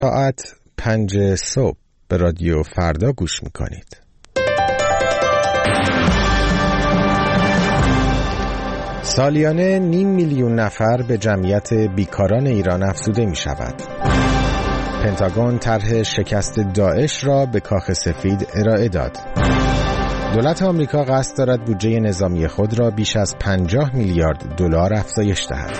ساعت 5 صبح به رادیو فردا گوش میکنید. سالیانه 500,000 نفر به جمعیت بیکاران ایران افزوده می شود. پنتاگون طرح شکست داعش را به کاخ سفید ارائه داد. دولت آمریکا قصد دارد بودجه نظامی خود را بیش از 50 میلیارد دلار افزایش دهد.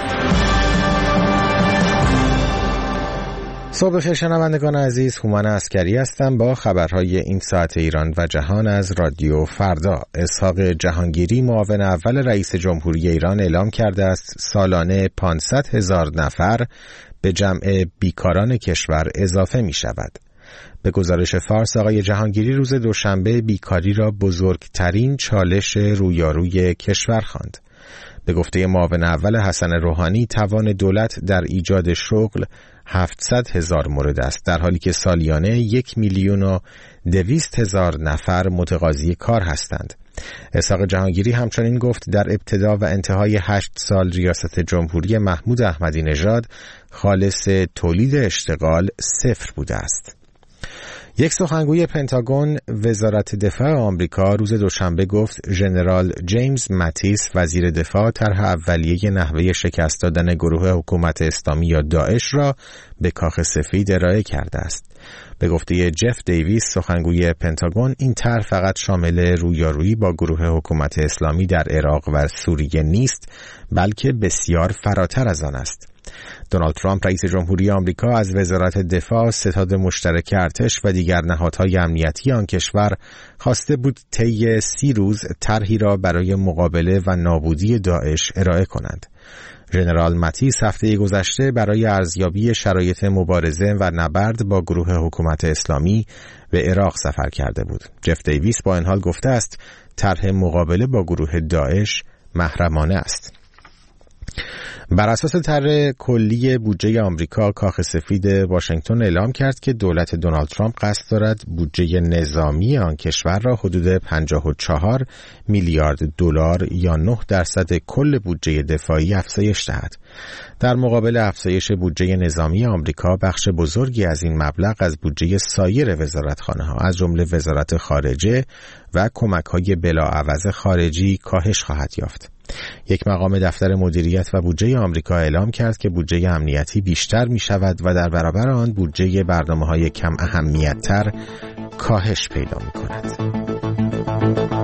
صبح بخیر شنوندگان عزیز، هومن عسکری هستم با خبرهای این ساعت ایران و جهان از رادیو فردا. اسحاق جهانگیری معاون اول رئیس جمهوری ایران اعلام کرده است سالانه 500,000 نفر به جمع بیکاران کشور اضافه می شود. به گزارش فارس آقای جهانگیری روز دوشنبه بیکاری را بزرگترین چالش رویاروی کشور خواند. به گفته معاون اول حسن روحانی توان دولت در ایجاد شغل 700,000 مورد است، در حالی که سالیانه 1,200,000 نفر متقاضی کار هستند. اسحاق جهانگیری همچنین گفت در ابتدا و انتهای 8 سال ریاست جمهوری محمود احمدی نژاد خالص تولید اشتغال 0 بوده است. یک سخنگوی پنتاگون وزارت دفاع آمریکا روز دوشنبه گفت ژنرال جیمز ماتیس وزیر دفاع طرح اولیه نحوه شکست دادن گروه حکومت اسلامی یا داعش را به کاخ سفید ارائه کرده است. به گفته جف دیویس سخنگوی پنتاگون این طرح فقط شامل رویارویی با گروه حکومت اسلامی در عراق و سوریه نیست، بلکه بسیار فراتر از آن است. دونالد ترامپ رئیس جمهوری آمریکا از وزارت دفاع، ستاد مشترک ارتش و دیگر نهادهای امنیتی آن کشور خواسته بود طی 30 روز طرحی را برای مقابله و نابودی داعش ارائه کنند. ژنرال ماتیس هفته گذشته برای ارزیابی شرایط مبارزه و نبرد با گروه حکومت اسلامی به عراق سفر کرده بود. جف دیویس با این حال گفته است طرح مقابله با گروه داعش محرمانه است. بر اساس طرح کلی بودجه آمریکا، کاخ سفید واشنگتن اعلام کرد که دولت دونالد ترامپ قصد دارد بودجه نظامی آن کشور را حدود 54 میلیارد دلار یا 9% کل بودجه دفاعی افزایش دهد. در مقابل افزایش بودجه نظامی آمریکا، بخش بزرگی از این مبلغ از بودجه سایر وزارتخانه‌ها از جمله وزارت خارجه و کمک‌های بلاعوض خارجی کاهش خواهد یافت. یک مقام دفتر مدیریت و بودجه آمریکا اعلام کرد که بودجه امنیتی بیشتر می شود و در برابر آن بودجه برنامه‌های کم اهمیت‌تر کاهش پیدا می کند.